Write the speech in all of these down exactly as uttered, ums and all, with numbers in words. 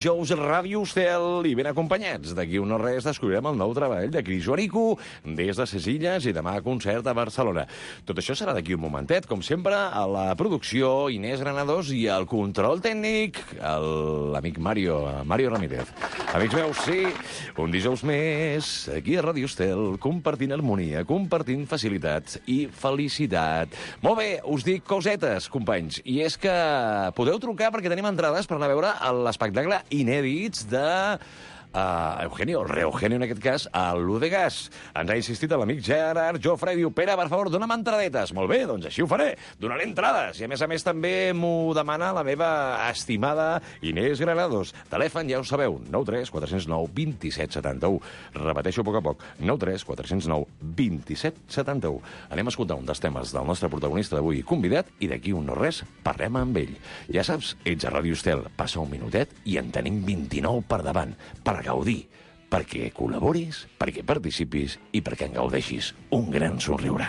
Jous Ràdio Estel i ben acompanyats. D'aquí un no res descobrirem el nou treball de Cris Joanico des de ses Illes i demà concert a Barcelona. Tot això serà d'aquí un momentet, com sempre, a la producció Inés Granados i al control tècnic l'amic Mario, Mario Ramírez. Amics meus, sí, un dijous més aquí a Ràdio Estel, compartint harmonia, compartint facilitats i felicitat. Molt bé, us dic cosetes, companys, i és que podeu trucar perquè tenim entrades per anar a veure l'espectacle inèdits de uh, Eugenio, Re-Eugenio en aquest cas, a l'U de Gas. Ens ha insistit l'amic Gerard Jofre i diu, Pere, per favor, dona'm entradetes. Molt bé, doncs així ho faré, donaré entrades. I a més a més també m'ho demana la meva estimada Inés Granados. Telèfon, ja ho sabeu, nou tres quatre zero nou dos set set u. Repeteixo a poc a poc, nou tres quatre zero nou dos set set u. Anem a escoltar un dels temes del nostre protagonista d'avui convidat i d'aquí un no res parlem amb ell. Ja saps, ets a Ràdio Estel, passa un minutet i en tenim vint-i-nou per davant, per gaudir, perquè col·laboris, perquè participis i perquè en gaudeixis un gran somriure.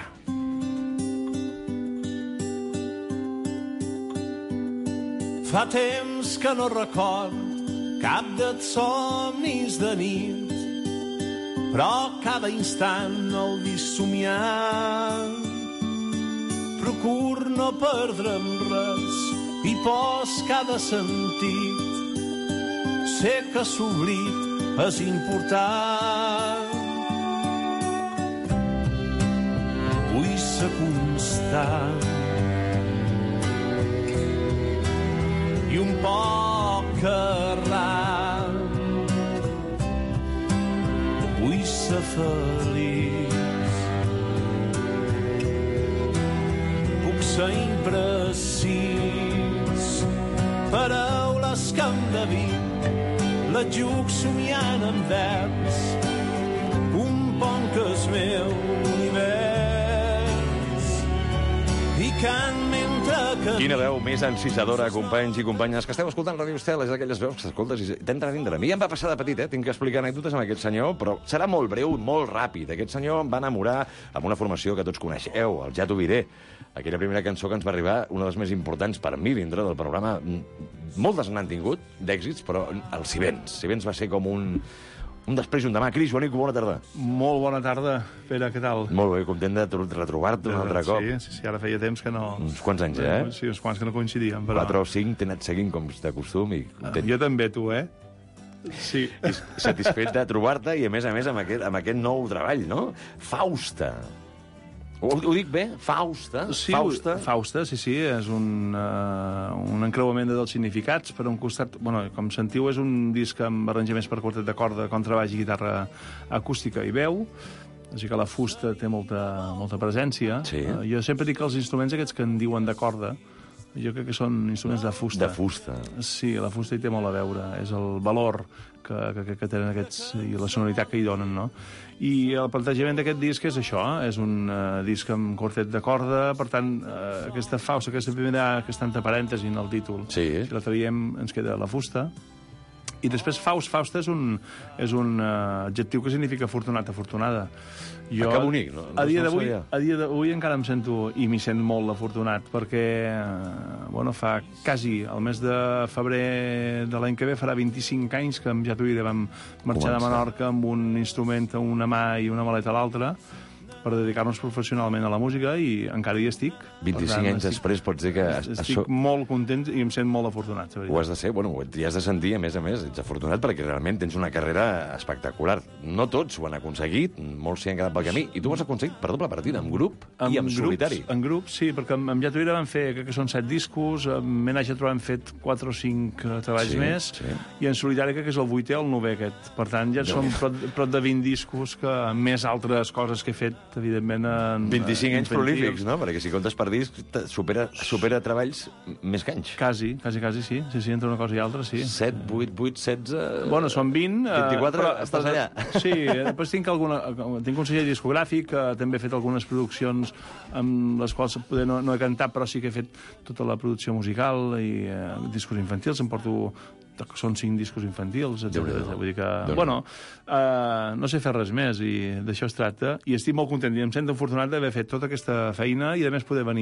Fa temps que no record cap dels somnis de nit, però cada instant el visc somiant. Procur no perdre'm res i pos cada sentit. Sé que s'oblit és important. Vull ser constant i un poc errant. Vull ser feliç. Puc ser imprecís. Paraules que em devin l'adjuc somiant en vers, un pont que és meu univers, i can mentre que... Quina veu més encisadora, companys i companyes, que esteu escoltant Ràdio Estel, és d'aquelles veus que s'escoltes i t'entra dintre. A mi ja em va passar de petit, eh? Tinc que explicar anècdotes amb aquest senyor, però serà molt breu, molt ràpid. Aquest senyor em va enamorar amb una formació que tots coneixeu, el Ja t'ho diré. Aquella primera cançó que ens va arribar, una de les més importants per mi dintre del programa. Moltes n'han tingut, d'èxits, però el Si vens. Si vens va ser com un, un després i un demà. Cris Joanico, bona tarda. Molt bona tarda, Pere, què tal? Molt bé, content de retrobar-te un altre cop. Sí, sí, sí, ara feia temps que no... Uns quants anys, eh? Sí, uns quants que no coincidíem, però... Quatre o cinc t'he anat seguint com de costum i content. Jo també, tu, eh? Sí. I satisfet de trobar-te i, a més a més, amb aquest, amb aquest nou treball, no? Fausta. Ho, ho dic bé? Fausta? Sí, Fausta? Fausta, sí, sí, és un, uh, un encreuament dels significats. Per un costat, bueno, com sentiu, és un disc amb arranjaments per quartet de corda, contrabaix i guitarra acústica i veu, així que la fusta té molta, molta presència. Sí. Uh, jo sempre dic que els instruments aquests que en diuen de corda, jo crec que són instruments de fusta. De fusta. Sí, la fusta hi té molt a veure. És el valor que, que, que tenen aquests i la sonoritat que hi donen, no? I el plantejament d'aquest disc és això, és un uh, disc amb quartet de corda, per tant, uh, aquesta fausta, aquesta primera, que està entre parèntesi en el títol, sí. Si la traiem ens queda la fusta. I després faust, fausta és un, és un uh, adjectiu que significa afortunat, afortunada. Jo, que bonic, no? no a dia no d'avui a dia d'avui encara em sento, i m'hi sent molt afortunat, perquè uh, bueno, fa quasi el mes de febrer de l'any que ve farà vint-i-cinc anys que amb Ja t'ho diré vam marxar de Menorca amb un instrument a una mà i una maleta a l'altra per dedicar-nos professionalment a la música i encara hi estic. vint-i-cinc tant, anys estic, després pots dir que... Estic això... molt content i em sent molt afortunat. Ho has de ser, bueno, t'hi has de sentir, a més a més, ets afortunat perquè realment tens una carrera espectacular. No tots ho han aconseguit, molts s'hi han quedat pel camí, i tu ho has aconseguit per doble partida, en grup en i en grups, solitari. En grup, sí, perquè amb, amb Ja t'ho diré vam fer, crec que són set discos, amb Menage a Trobar hem fet quatre o cinc uh, treballs sí, més, sí. I en solitari crec que és el vuitè o el novè aquest. Per tant, ja són prop, prop de vint discos, que més altres coses que he fet, evidentment, en, vint-i-cinc anys prolífics, no? Perquè si comptes per disc, supera, supera treballs més que anys. Quasi, quasi, quasi, sí. Sí, sí, entre una cosa i altra, sí. set, vuit, vuit, setze... Bueno, són vint... vint-i-quatre, però, estàs allà. Sí, després tinc alguna... Tinc un celler discogràfic, que també he fet algunes produccions amb les quals poder no, no he cantat, però sí que he fet tota la producció musical i eh, discos infantils. Em porto... són cinc discos infantils, etcètera. Vull dir que, bueno, uh, no sé fer res més i d'això es tracta. I estic molt content i em sento afortunat d'haver fet tota aquesta feina i, a més, poder venir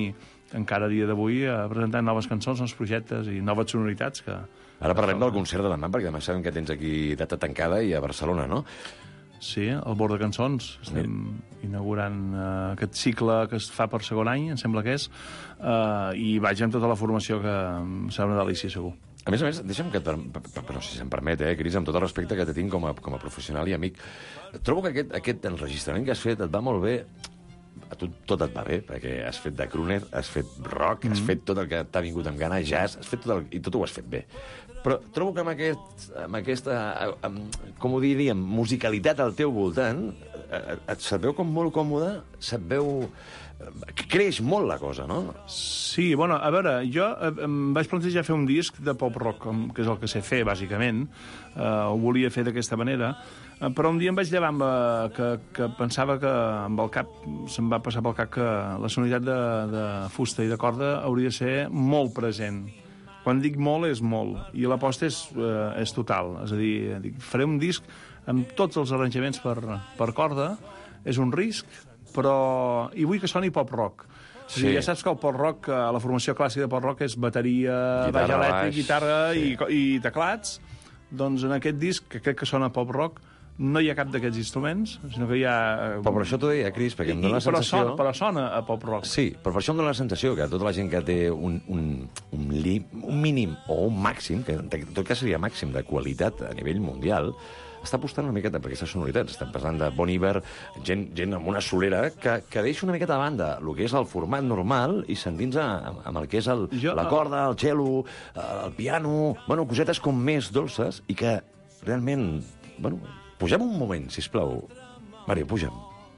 encara a dia d'avui eh, presentant noves cançons, nous projectes i noves sonoritats que... Ara parlem del concert de demà, perquè demà sabem que tens aquí data tancada i a Barcelona, no? Sí, al Bord de Cançons. Estem inaugurant uh, aquest cicle que es fa per segon any, em sembla que és, uh, i vaig amb tota la formació que serà una delícia, segur. A més a més, deixa'm que... Però si se'm permet, eh, Cris, amb tot el respecte que te tinc com a, com a professional i amic, trobo que aquest, aquest enregistrament que has fet et va molt bé. A tu tot et va bé, perquè has fet de crooner, has fet rock, mm-hmm. has fet tot el que t'ha vingut amb gana, jazz, has fet tot el... i tot ho has fet bé. Però trobo que amb, aquest, amb aquesta, amb, com ho diríem, musicalitat al teu voltant, et se't veu com molt còmode, se't veu... creix molt la cosa, no? Sí, bueno, a veure, jo em vaig plantejar fer un disc de pop-rock, que és el que sé fer, bàsicament. Uh, ho volia fer d'aquesta manera, uh, però un dia em vaig llevar amb, uh, que, que pensava que amb el cap, se'm va passar pel cap que la sonoritat de, de fusta i de corda hauria de ser molt present. Quan dic molt, és molt. I l'aposta és, uh, és total. És a dir, dic, faré un disc amb tots els arranjaments per, per corda. És un risc, però... I vull que soni pop-rock. Sí. Ja saps que el pop-rock, la formació clàssica de pop-rock és bateria, guitarra, baix elèctric, baix, guitarra sí. i, i teclats. Doncs en aquest disc, que crec que sona pop-rock, no hi ha cap d'aquests instruments, sinó que hi ha... Però per això t'ho deia, Cris, perquè em dóna la sensació... Però sona, però sona a pop-rock. Sí, però per això em dóna la sensació que tota la gent que té un, un, un, li, un mínim o un màxim, que en tot cas seria màxim de qualitat a nivell mundial, està apostant una miqueta per aquestes sonoritats. Estem parlant de Bon Iver, gent, gent amb una solera que, que deixa una miqueta de banda el que és el format normal i s'endinsa amb, amb el que és el, jo, la corda, el cello, el piano... Bueno, cosetes com més dolces i que realment... Bueno, pugem un moment, sisplau. Mario, puja'm.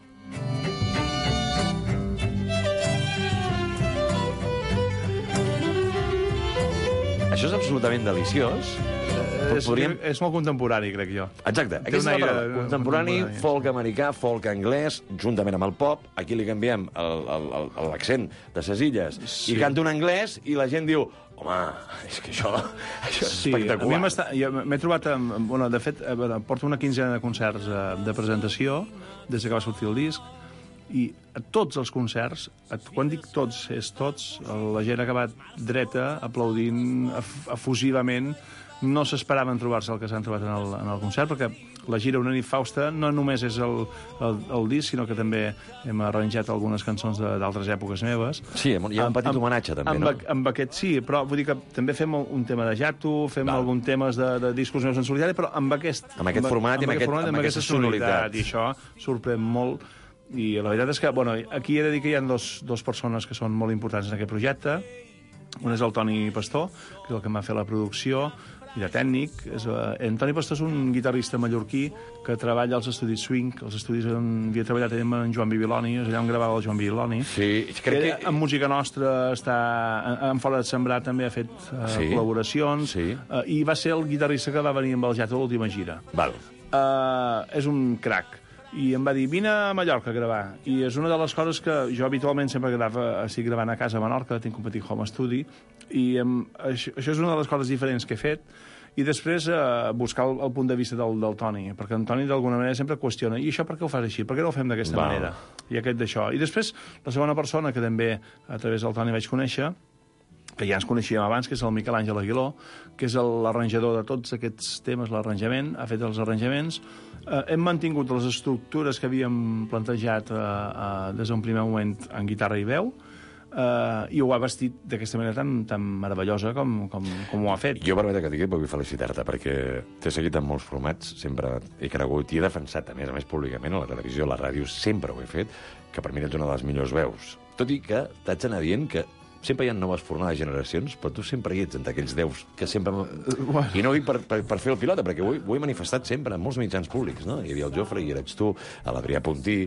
Això és absolutament deliciós. És, Podríem... és molt contemporani, crec jo. Exacte. Aquesta és la paraula. Contemporani, contemporani, folk americà, folk anglès, juntament amb el pop. Aquí li canviem l'accent de ses illes sí. i canta un anglès i la gent diu home, és que això, això és sí, espectacular. A mi m'he trobat... Amb, bueno, de fet, porto una quinzena de concerts de presentació des que va sortir el disc i a tots els concerts, quan dic tots, és tots, la gent ha acabat dreta, aplaudint efusivament. No s'esperaven trobar-se el que s'han trobat en el, en el concert, perquè la gira Una nit fausta no només és el, el, el disc, sinó que també hem arranjat algunes cançons d'altres èpoques meves. Sí, hi ha un petit amb, homenatge, també, amb, no? Amb, amb aquest sí, però vull dir que també fem un tema de Jato, fem Val. algun temes de, de discos meus en solitari, però amb aquest... Amb aquest format amb, i amb, aquest, format, amb, amb aquesta sonoritat. I això sorprèn molt. I la veritat és que, bueno, aquí he de dir que hi ha dos, dos persones que són molt importants en aquest projecte. Un és el Toni Pastor, que és el que m'ha fet la producció, i de tècnic. És, uh, en Toni Pastor és un guitarrista mallorquí que treballa als estudis Swing, els estudis on havia treballat amb en Joan Bibiloni, és allà on gravava el Joan Bibiloni. Sí, crec que... En música nostra està... En Fora de Sembrar també ha fet uh, sí. col·laboracions, sí. Uh, i va ser el guitarrista que va venir amb el Jato a l'última gira. Val. Uh, és un crac. I em va dir, vine a Mallorca a gravar. I és una de les coses que jo habitualment sempre grava, estic gravant a casa a Menorca, tinc un petit home study, i em, això, això és una de les coses diferents que he fet. I després eh, buscar el, el punt de vista del, del Toni, perquè en Toni d'alguna manera sempre qüestiona, i això per què ho fas així? Per què no ho fem d'aquesta manera? I aquest d'això. I després, la segona persona que també a través del Toni vaig conèixer, que ja ens coneixíem abans, que és el Miquel Àngel Aguiló, que és l'arranjador de tots aquests temes, l'arranjament, ha fet els arranjaments. Eh, hem mantingut les estructures que havíem plantejat eh, eh, des d'un primer moment en guitarra i veu, Uh, i ho ha vestit d'aquesta manera tan, tan meravellosa com, com, com ho ha fet. Jo, permeta que et digui, vull felicitar-te, perquè t'he seguit en molts formats, sempre he cregut i he defensat, a més a més, públicament, a la televisió, a la ràdio, sempre ho he fet, que per mi ets una de les millors veus. Tot i que t'haig d'anar dient que sempre hi ha noves formades generacions, però tu sempre hi ets entre aquells deus que sempre... Uh, I no ho dic per, per, per fer el pilota, perquè ho, ho he manifestat sempre en molts mitjans públics, no? Hi havia el Jofre, i eres tu, l'Adrià Puntí...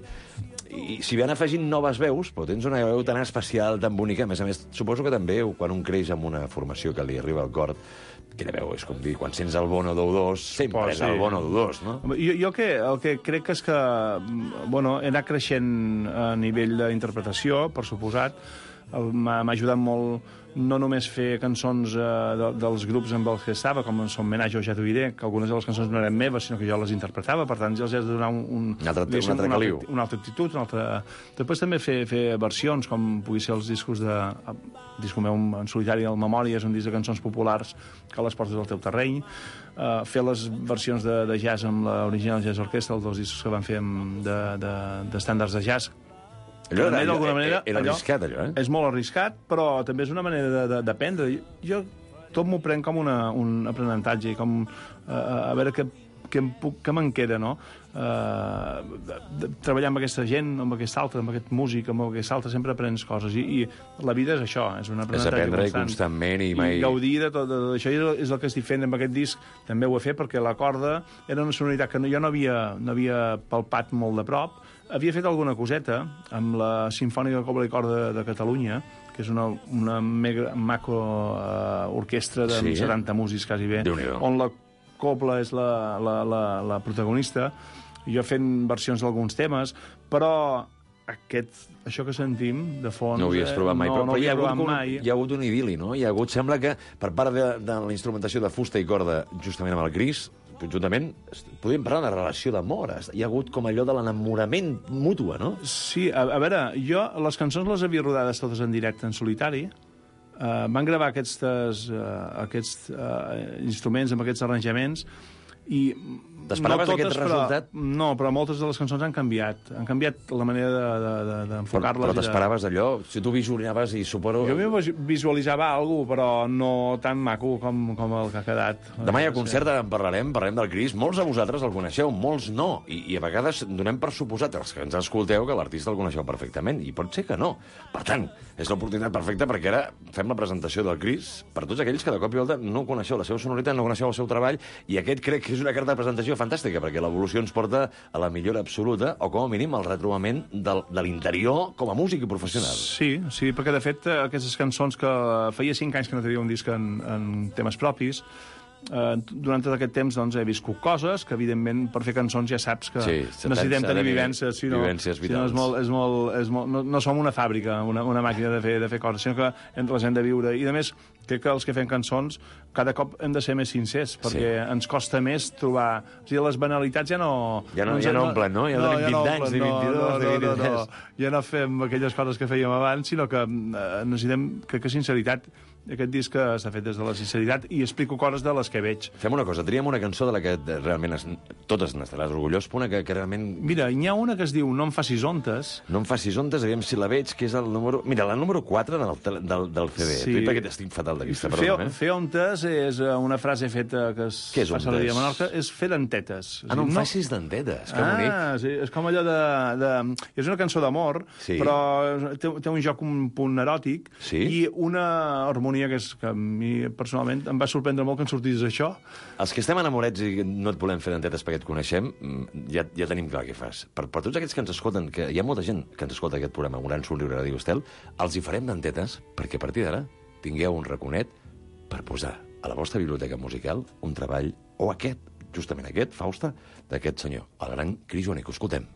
I si van afegint noves veus, però tens una veu tan especial, tan bonica, a més a més, suposo que també quan un creix amb una formació que li arriba al cor, aquella veu és com dir, quan sents el Bono d'U dos, sempre oh, sí. és el Bono d'U dos, no? Jo, jo que, el que crec és que, bueno, he anat creixent a nivell d'interpretació, per suposat, m'ha ajudat molt no només fer cançons eh, de, dels grups amb els que estava, com en Son Menage o Ja t'ho diré, que algunes de les cançons no eren meves, sinó que jo les interpretava, per tant, jo els he de donar un, un, un altre, un altre una, caliu. altra, una altra actitud. Una altra... Després també fer, fer versions, com pugui ser els discos de... El disco meu en solitari, el Memòria, és un disc de cançons populars que les portes al teu terreny. Uh, fer les versions de, de jazz amb l'original Jazz Orchestra, els dos discos que van fer amb, de, de, d'estàndards de jazz. Allò era, d'alguna allò, manera, era arriscat, allò, eh? És molt arriscat, però també és una manera d'aprendre. Jo tot m'ho prenc com una, un aprenentatge, com uh, a veure què, què, em puc, què me'n queda, no? Uh, de, de, treballar amb aquesta gent, amb aquest altre, amb aquest músic, amb aquest altre, sempre aprens coses. I, i la vida és això, és un aprenentatge és aprendre constant. constantment i mai... I gaudir de tot, de tot això és el que estic fent amb aquest disc. També ho he fet perquè la corda era una sonoritat que no, jo no havia, no havia palpat molt de prop. Havia fet alguna coseta amb la Simfònica de Cobla i Corda de Catalunya, que és una, una mega, maco uh, orquestra de sí, setanta músics, quasi bé, on la cobla és la, la, la, la protagonista. Jo he fet versions d'alguns temes, però aquest, això que sentim, de fons... No ho havies provat mai, no, però, no però hi, ha hagut, mai. hi ha hagut un idili, no? Hi ha hagut, sembla que, per part de, de la instrumentació de fusta i corda, justament amb el Cris, conjuntament, podríem parlar de relació d'amor. Hi ha hagut com allò de l'enamorament mútua, no? Sí, a, a veure, jo les cançons les havia rodades totes en directe, en solitari. Uh, van gravar aquests, uh, aquests uh, instruments amb aquests arranjaments i t'esperaves no totes, aquest resultat? Però, no, però moltes de les cançons han canviat. Han canviat la manera d'enfocar-les. De, de, però però t'esperaves de... allò? Si tu visualitzaves i suposo... Jo visualitzava alguna cosa, però no tan maco com, com el que ha quedat. Demà hi ha concert, en parlarem, parlem del Cris. Molts de vosaltres el coneixeu, molts no. I, i a vegades donem per suposat, els que ens escolteu, que l'artista el coneixeu perfectament. I pot ser que no. Per tant, és l'oportunitat perfecta perquè ara fem la presentació del Cris per tots aquells que de cop i volta no coneixeu la seva sonoritat, no coneixeu el seu treball, i aquest crec que és una carta de presentació fantàstica, perquè l'evolució ens porta a la millora absoluta, o com a mínim al retrobament del, de l'interior com a músic i professional. Sí, sí, perquè de fet aquestes cançons que feia cinc anys que no tenia un disc en, en temes propis, Uh, durant tot aquest temps doncs, he viscut coses que, evidentment, per fer cançons ja saps que sí, necessitem tenir vivències, si no, vivències si no, és molt, és molt, és molt, no, no som una fàbrica, una, una màquina de fer, de fer coses, sinó que les hem de viure. I, a més, crec que els que fem cançons cada cop hem de ser més sincers, perquè sí. ens costa més trobar... O sigui, les banalitats ja no... Ja no, ja no omplen, no? Ja no, tenim vint anys, de vint-i-dos, no, no, de vint-i-tres... No, no. Ja no fem aquelles coses que fèiem abans, sinó que eh, necessitem, crec que sinceritat. Aquest disc s'ha fet des de la sinceritat i explico coses de les que veig. Fem una cosa, triem una cançó de la que realment es, totes n'estaràs orgullós, però una que, que realment... Mira, n'hi ha una que es diu No em facis ontes. No em facis ontes, aviam si la veig, que és el número... Mira, la número quatre del, del, del C D. Sí. Tu, perquè estic fatal de vista, perdó. Eh? Fer ontes és una frase feta que es Què és fa servir a Menorca, és fer dentetes. Ah, no em facis dentetes, que bonic. Ah, sí, és com allò de... de... És una cançó d'amor, sí. però té, té un joc, un punt eròtic, sí? i una harmonia que és... Que a mi, personalment, em va sorprendre molt que en sortís això. Els que estem enamorats i no et volem fer dentetes perquè et coneixem, ja, ja tenim clar què fas. Per, per tots aquests que ens escolten, que hi ha molta gent que ens escolta aquest programa, un gran somriure, Radio Estel, els hi farem dentetes perquè a partir d'ara tingueu un raconet per posar a la vostra biblioteca musical un treball, o aquest, justament aquest, Fausta, d'aquest senyor, el gran Cris Joanico. Escoltem.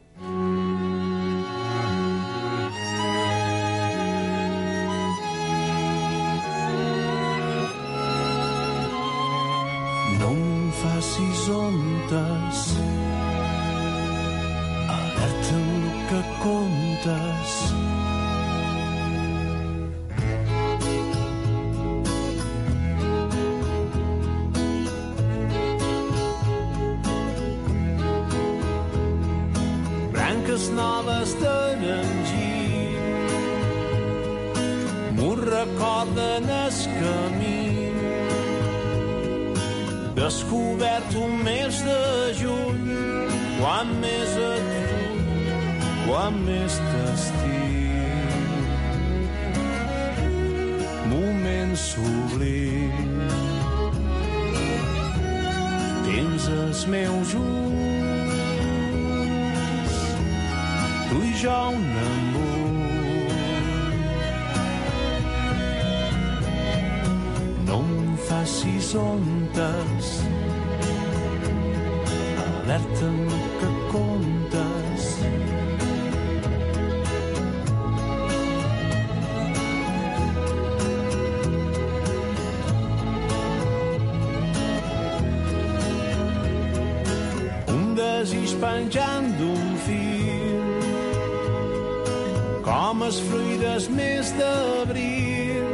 No em facis ontes, alerta amb el que contes. Branques noves d'enginy m'ho recorden el camí. Descobert un mes de juny, quan més et vull, quan més t'estim. Moment sublim, tens els meus ulls, tu i jo un embut. No em facis ontes, alerta amb el que contes. desig penjant d'un fil, com es fruides més d'abril.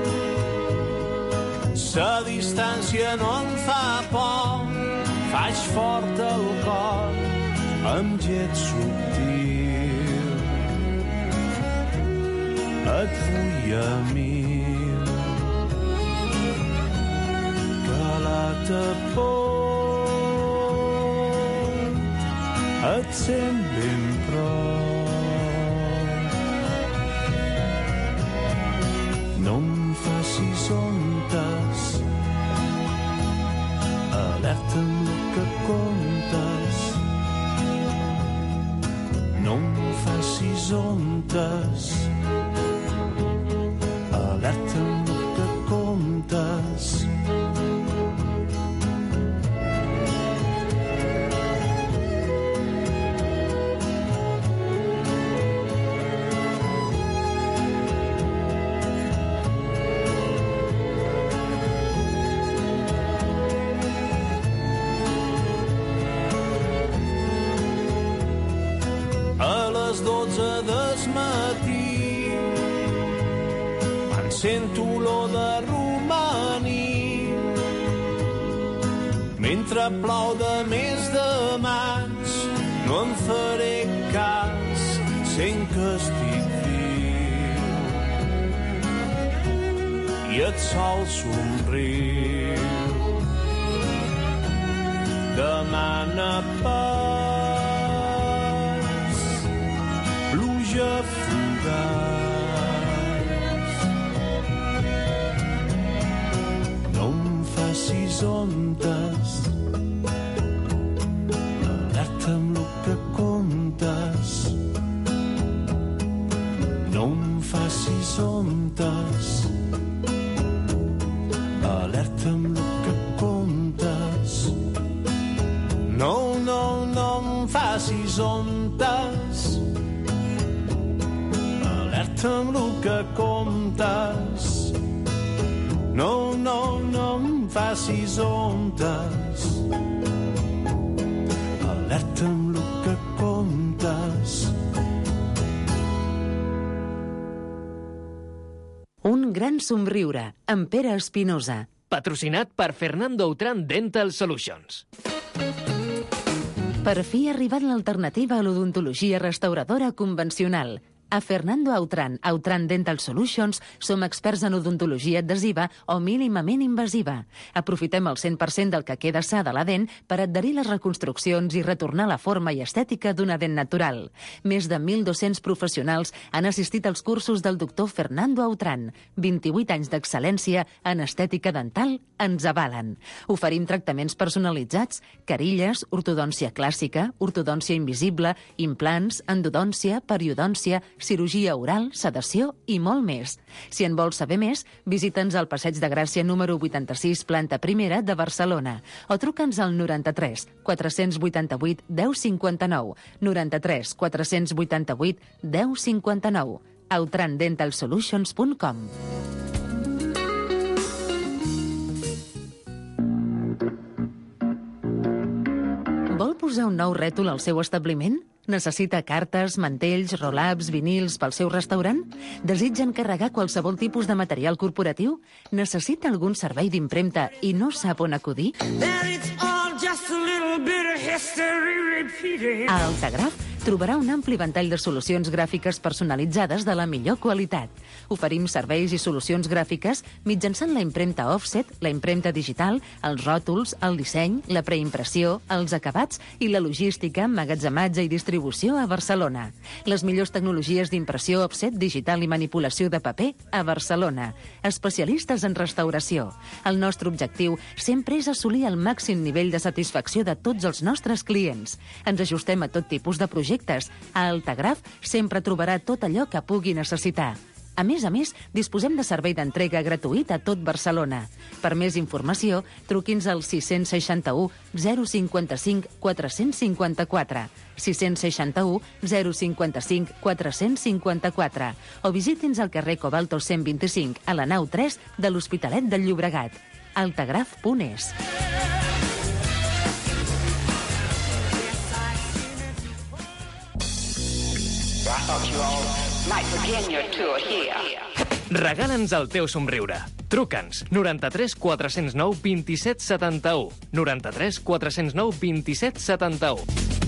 La distància no em fa por, faig fort el cor amb llet subtil. Et vull a mil, que la tapor et sent ben prop. No em facis ontes, alerta amb el que contes. No em facis ontes, alerta amb el que contes. Sento olor de romaní, mentre plou de mes de maig, no em faré cas, sent que estic viu. I el sol somriu, demana pas, pluja fugaz. Facis ontes, alerta amb el que contes. No em facis ontes, alerta amb el que contes. No, no, no em facis ontes, alerta amb el que contes. No, no, no em facis ontes, alerta amb el que contes. Un gran somriure, amb Pere Espinosa. Patrocinat per Fernando Autran Dental Solutions. Per fi ha arribat l'alternativa a l'odontologia restauradora convencional. A Fernando Autran, Autran Dental Solutions, som experts en odontologia adhesiva o mínimament invasiva. Aprofitem el cent per cent del que queda sa de la dent per adherir les reconstruccions i retornar la forma i estètica d'una dent natural. Més de mil dos-cents professionals han assistit als cursos del doctor Fernando Autran. vint-i-vuit anys d'excel·lència en estètica dental ens avalen. Oferim tractaments personalitzats, carilles, ortodòncia clàssica, ortodòncia invisible, implants, endodòncia, periodòncia, cirurgia oral, sedació i molt més. Si en vols saber més, visita'ns al Passeig de Gràcia número vuitanta-sis, planta primera de Barcelona, o truca'ns al noranta-tres quatre-cents vuitanta-vuit deu cinquanta-nou, noranta-tres quatre-cents vuitanta-vuit deu cinquanta-nou, autran dental solutions punt com. Vol posar un nou rètol al seu establiment? Necessita cartes, mantells, roll-ups, vinils pel seu restaurant? Desitja encarregar qualsevol tipus de material corporatiu? Necessita algun servei d'impremta i no sap on acudir? A Altagraf trobarà un ampli ventall de solucions gràfiques personalitzades de la millor qualitat. Oferim serveis i solucions gràfiques mitjançant la impremta offset, la impremta digital, els ròtols, el disseny, la preimpressió, els acabats i la logística, emmagatzematge i distribució a Barcelona. Les millors tecnologies d'impressió offset, digital i manipulació de paper a Barcelona. Especialistes en restauració. El nostre objectiu sempre és assolir el màxim nivell de satisfacció de tots els nostres clients. Ens ajustem a tot tipus de projectes. A Altagraf sempre trobarà tot allò que pugui necessitar. A més a més, disposem de servei d'entrega gratuït a tot Barcelona. Per més informació, truqui'ns al sis sis u zero cinquanta-cinc quatre-cents cinquanta-quatre, sis sis u zero cinquanta-cinc quatre-cents cinquanta-quatre o visiti'ns al carrer Cobalto cent vint-i-cinc a la nau tres de l'Hospitalet del Llobregat. altagraf punt es. talk to you all. Might begin your tour here. Regala'ns el teu somriure. Truca'ns noranta-tres quatre-cents nou vint-i-set setanta-u. noranta-tres quatre-cents nou vint-i-set setanta-u.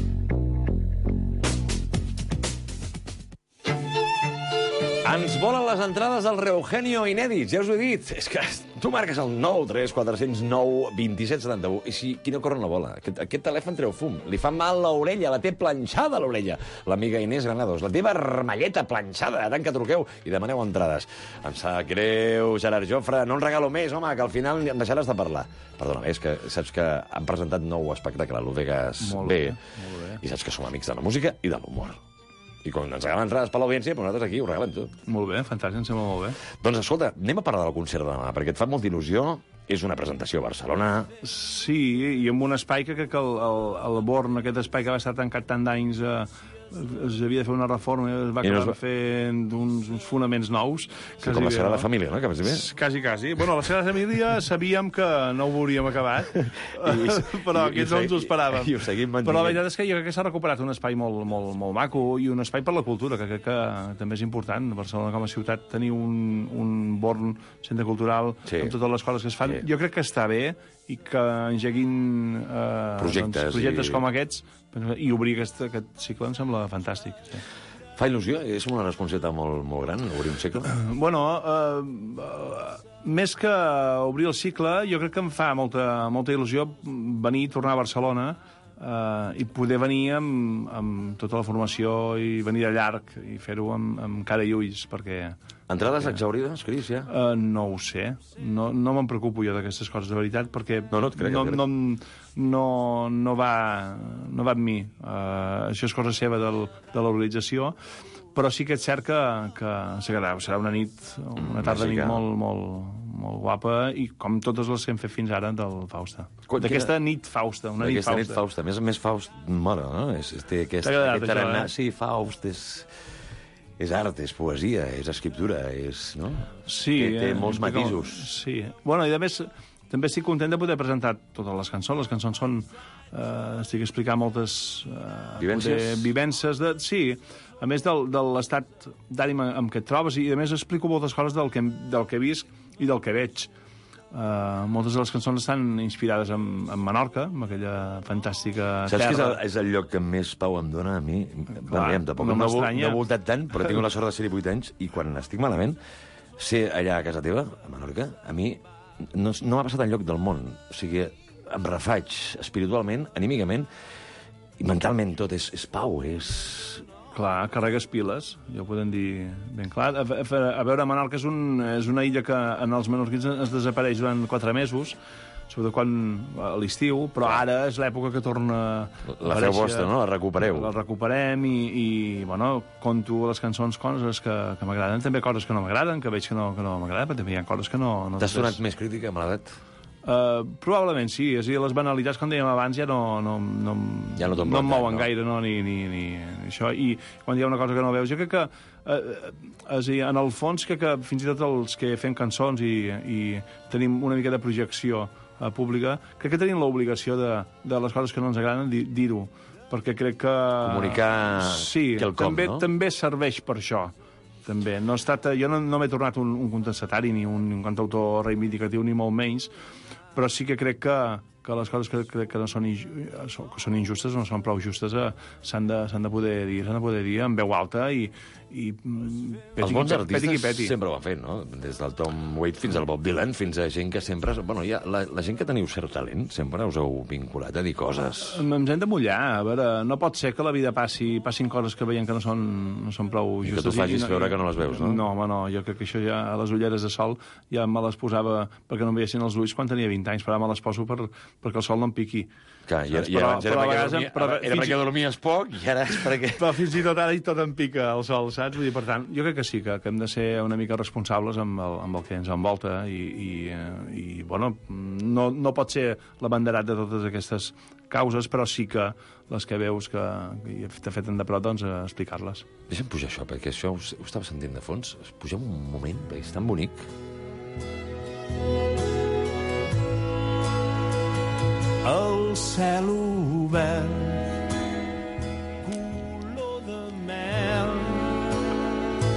Ens volen les entrades del Reeugenio inèdits, ja us ho he dit. És que tu marques el nou tres quatre-cents nou vint-i-set setanta-u i si qui no corre no vola. Aquest, aquest telèfon treu fum. Li fa mal l'orella, la té planxada l'orella. L'amiga Inés Granados, la té vermelleta planxada, tant que truqueu i demaneu entrades. Em sap greu, Gerard Jofre, no en regalo més, home, que al final em deixaràs de parlar. Perdona, és que saps que han presentat nou espectacle a l'U Vegas B, i saps que som amics de la música i de l'humor. I quan ens regalen entrades per l'audiència, però nosaltres aquí ho regalem tot. Molt bé, fantàstic, em sembla molt bé. Doncs escolta, anem a parlar del concert de demà, perquè et fa molta il·lusió, és una presentació a Barcelona. Sí, i amb un espai que crec que el, el, el Born, aquest espai que va estar tancat tant d'anys, eh, es havia de fer una reforma i es va acabar va... fent uns, uns fonaments nous. Sí, com la Sagrada Família, no? Quasi, quasi, quasi. Bueno, la Sagrada Família sabíem que no ho hauríem acabat, I, però i, aquests no ens ho esperàvem. I ho seguim mantenint. Però la veritat és que jo crec que s'ha recuperat un espai molt, molt, molt maco i un espai per la cultura, que crec que també és important. Barcelona com a ciutat tenir un, un Born centre cultural sí. amb totes les coses que es fan. Sí. Jo crec que està bé i que engeguin eh, projectes, doncs, projectes i... com aquests i obrir aquest, aquest cicle em sembla fantàstic. Sí. Fa il·lusió? És una responsabilitat molt, molt gran, obrir un cicle? Bueno, eh, eh, més que obrir el cicle, jo crec que em fa molta, molta il·lusió venir, tornar a Barcelona eh, i poder venir amb, amb tota la formació i venir de llarg i fer-ho amb, amb cara i ulls, perquè... Entrades exaurides, Cris, ja? Uh, no ho sé. No, no me'n preocupo jo d'aquestes coses, de veritat, perquè no, no, et crec, no, et crec. no, no, no, va, no va amb mi. Uh, això és cosa seva del, de l'organització, però sí que és cert que, que serà, serà una nit, una tarda nit molt, molt, molt guapa, i com totes les que hem fet fins ara del Fausta. D'aquesta nit Fausta, una nit Fausta. Nit Fausta. Més, més Faust, mare, no? És, té aquest, aquest tarannà. Eh? Sí, Faust és... És art, és poesia, és escriptura, és... No? Sí. Té, té eh, molts matisos. Sí. Bueno, i a més, també estic content de poder presentar totes les cançons. Les cançons són... Eh, estic explicant moltes... Eh, vivències? Poder, vivències de... Sí, a més del, de l'estat d'ànim en què et trobes, i a més explico moltes coses del que, del que visc i del que veig. Uh, moltes de les cançons estan inspirades en, en Menorca, amb aquella fantàstica Saps terra. Saps que és el, és el lloc que més pau em dona a mi? Clar, bueno, tampoc no, no, no he voltat tant, però tinc la sort de ser divuit anys, i quan estic malament, ser allà a casa teva, a Menorca, a mi no, no m'ha passat enlloc del món. O sigui, em refaig espiritualment, anímicament, i mentalment tot. És, és pau, és... Clar, carregues piles, ja ho podem dir ben clar. A, a, a veure, Menorca és, un, és una illa que en els menorquins es desapareix durant quatre mesos, sobretot quan a l'estiu, però ara és l'època que torna a la feu vostra, no? La recupereu. La recuperem i, i bueno, conto les cançons coses que, que m'agraden, també coses que no m'agraden, que veig que no, que no m'agraden, però també hi ha coses que no... no T'has tornat més crítica, me l'edat? Uh, probablement sí, és a dir, les banalitats, com dèiem abans, ja no, no, no, ja no, no em mouen no? gaire, no, ni, ni, ni, ni això, i quan hi ha una cosa que no veus, jo crec que, uh, és a dir, en el fons, crec que fins i tot els que fem cançons i, i tenim una mica de projecció uh, pública, crec que tenim l'obligació de, de les coses que no ens agraden, dir-ho, perquè crec que... Comunicar sí, quelcom, també, no? també serveix per això. També. No he estat, jo no, no m'he tornat un, un contestatari ni un, un cantautor reivindicatiu, ni molt menys, però sí que crec que, que les coses que crec que no són, que són injustes, no són prou justes, eh, s'han de, s'han de poder dir, s'han de poder dir amb veu alta i, i peti, els bons peti, artistes peti, peti. sempre ho han fet, no? Des del Tom Waits fins al Bob Dylan, fins a gent que sempre... Bueno, ja, la, la gent que teniu cert talent sempre us heu vinculat a dir coses. Ens hem de mullar. A veure, no pot ser que la vida passi, passin coses que veiem que no són, no són prou I justes. que tu facis no, veure que no les veus, no? No, home, no. Jo crec que això ja, a les ulleres de sol, ja me les posava perquè no em veiessin els ulls quan tenia vint anys, però ara me les poso per, perquè el sol no em piqui. Clar, i, i abans era, perquè, dormia, però, era perquè dormies poc i ara és perquè... Però fins i tot ara i tot em pica el sol, saps? Vull dir, per tant, jo crec que sí, que, que hem de ser una mica responsables amb el, amb el que ens envolta i, i, i bueno, no, no pot ser l'abanderat de totes aquestes causes, però sí que les que veus que, que t'ha fet de prop, doncs, explicar-les. Deixa'm pujar això, perquè això ho, ho estava sentint de fons. Pugem un moment, perquè és tan bonic. El cel obert, color de mel,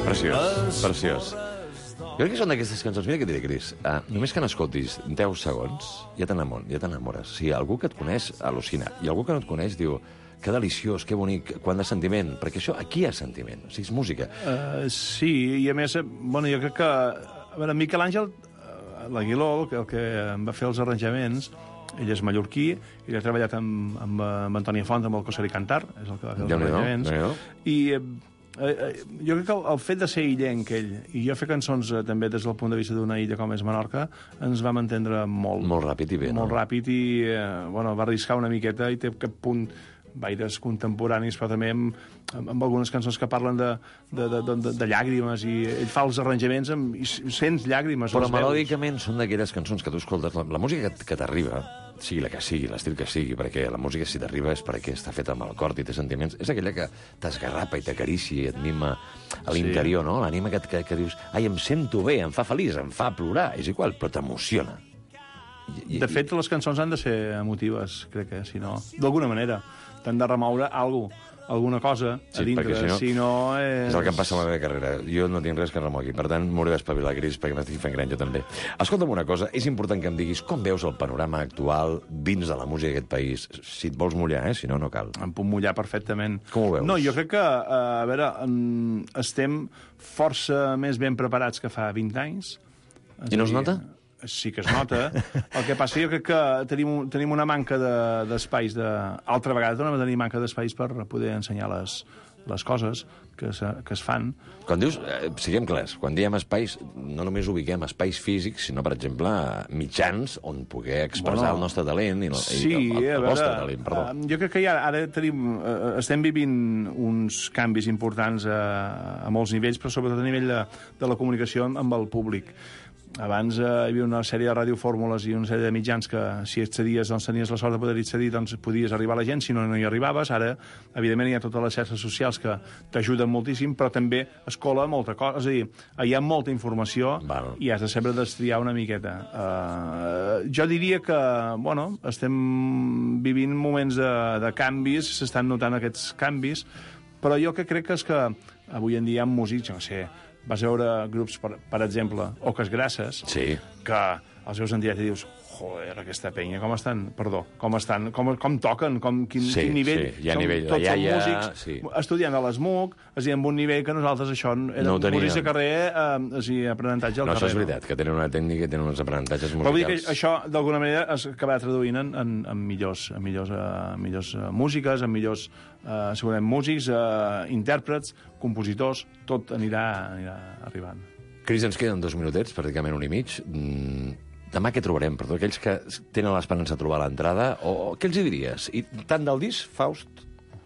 Preciós, preciós. Jo crec que són d'aquestes cançons, mira què et diré, Cris, uh, només que n'escoltis deu segons, ja t'enamores, ja t'enamores. O sigui, algú que et coneix al·lucina, i algú que no et coneix diu, que deliciós, que bonic, quant de sentiment, perquè això, aquí hi ha sentiment, o sigui, és música. Uh, sí, i a més, bueno, jo crec que... A veure, Miquel Àngel, uh, l'Aguiló, el que em va fer els arranjaments, ell és mallorquí, i ha treballat amb, amb, amb Antònia Font, amb el Coser i Cantar, és el que va fer els arranjaments. I... Eh, eh, jo crec que el, el fet de ser illenc, ell, i jo fer cançons eh, també des del punt de vista d'una illa com és Menorca, ens vam entendre molt. Molt ràpid i bé, molt no? Molt ràpid i, eh, bueno, va arriscar una miqueta i té cap punt gaires contemporanis, però també amb, amb, amb algunes cançons que parlen de, de, de, de, de llàgrimes, i ell fa els arranjaments amb, i sents llàgrimes. Però melòdicament són d'aquelles cançons que tu escoltes, la, la música que, que t'arriba, sigui la que sigui, l'estil que sigui, perquè la música, si t'arriba, és perquè està feta amb el cor i té sentiments, és aquella que t'esgarrapa i t'acarici i et mima a l'interior, sí. No? L'ànima que, que, que dius, ai, em sento bé, em fa feliç, em fa plorar, és igual, però t'emociona. I, de fet, les cançons han de ser emotives, crec que, si no... D'alguna manera, t'han de remoure alguna cosa, alguna cosa sí, a dintre, si no, si no és... És el que em passa amb la meva carrera. Jo no tinc res que remogui, per tant, m'hauré d'espavilar, Cris, perquè m'estic fent gran jo també. Escolta'm una cosa, és important que em diguis com veus el panorama actual dins de la música d'aquest país. Si et vols mullar, eh? Si no, no cal. Em puc mullar perfectament. Com ho veus? No, jo crec que, a veure, estem força més ben preparats que fa vint anys. I no es nota? Sí que es nota. El que passa, jo crec que tenim, tenim una manca d'espais. De, de... Altra vegada tornem a tenir manca d'espais per poder ensenyar les, les coses que, se, que es fan. Quan dius, eh, siguem clars, quan diem espais, no només ubiquem espais físics, sinó, per exemple, mitjans on poder expressar bueno, el nostre talent i el, sí, i el, el, el veure, vostre talent. Perdó. Jo crec que ja ara tenim, eh, estem vivint uns canvis importants a, a molts nivells, però sobretot a nivell de, de la comunicació amb el públic. Abans eh, hi havia una sèrie de radiofórmules i una sèrie de mitjans que, si accedies, doncs tenies la sort de poder accedir, doncs podies arribar a la gent, si no, no hi arribaves. Ara, evidentment, hi ha totes les xarxes socials que t'ajuden moltíssim, però també es cola molta cosa. És a dir, hi ha molta informació Val. I has de saber destriar una miqueta. Uh, jo diria que, bueno, estem vivint moments de, de canvis, s'estan notant aquests canvis, però jo que crec que és que avui en dia hi ha músics, no sé, vas veure grups, per, per exemple, Oques Grasses, sí. que els veus en directe i dius, joder, aquesta penya, com estan, perdó, com estan, com, com toquen, com, quin, sí, quin nivell. Sí, hi ha som, nivell de tots iaia, som músics, sí. Estudiant a l'ESMUC, és a dir, amb un nivell que nosaltres això era no músics de carrer, eh, és a dir, aprenentatge al no, carrer. Això és veritat, que tenen una tècnica i tenen uns aprenentatges musicals. Però vull dir que això, d'alguna manera, es acabarà traduint en, en, en millors, en millors, uh, millors uh, músiques, en millors, uh, segurament, músics, uh, intèrprets, compositors, tot anirà, anirà arribant. Cris, ens queden dos minutets, pràcticament un i mig. Mm, demà què trobarem? Per tots aquells que tenen l'esperança de trobar l'entrada, o, o què els hi diries? I tant del disc, Faust,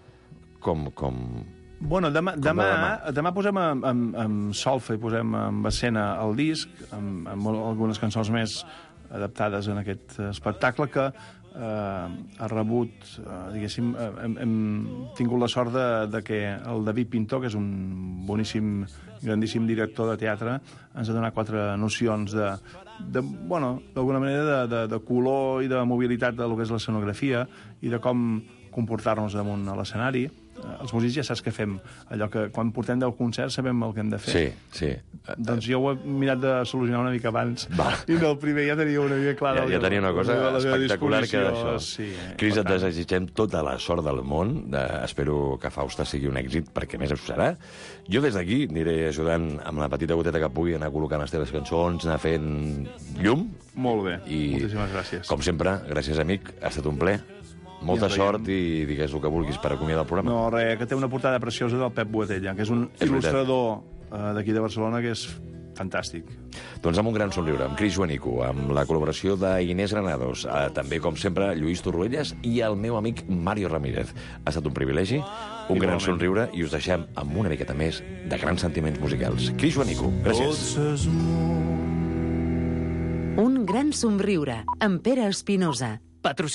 com... com... Bueno, demà, com demà, demà? demà posem en, en, en solfa i posem en escena el disc, amb, amb algunes cançons més adaptades en aquest espectacle que eh, ha rebut, eh, diguéssim, eh, hem, hem tingut la sort de, de que el David Pintor, que és un boníssim, grandíssim director de teatre, ens ha donat quatre nocions de, de bueno, d'alguna manera de, de, de color i de mobilitat de lo que és l'escenografia i de com comportar-nos damunt a l'escenari. Els músics ja saps què fem, allò que quan portem deu concerts sabem el que hem de fer. Sí, sí. Doncs jo ho he mirat de solucionar una mica abans. Va. I del primer ja tenia una mica clara. Ja, ja tenia una cosa espectacular que era això. Sí, eh? Cris, et desitgem tota la sort del món. De, espero que Fausta sigui un èxit, perquè més ho serà. Jo des d'aquí aniré ajudant amb la petita goteta que pugui anar col·locant les teves cançons, anar fent llum. Molt bé, I, moltíssimes gràcies. Com sempre, gràcies, amic, ha estat un plaer. Molta sort i digues el que vulguis per acomiadar el programa. No, res, que té una portada preciosa del Pep Boatella, que és un és il·lustrador uh, d'aquí de Barcelona que és fantàstic. Doncs amb un gran somriure, amb Cris Joanico, amb la col·laboració d'Inés Granados, eh, també, com sempre, Lluís Torruelles i el meu amic Mario Ramírez. Ha estat un privilegi, un Igualment. gran somriure, i us deixem amb una miqueta més de grans sentiments musicals. Cris Joanico, gràcies. Un gran somriure, amb Pere Espinosa. Patrocinat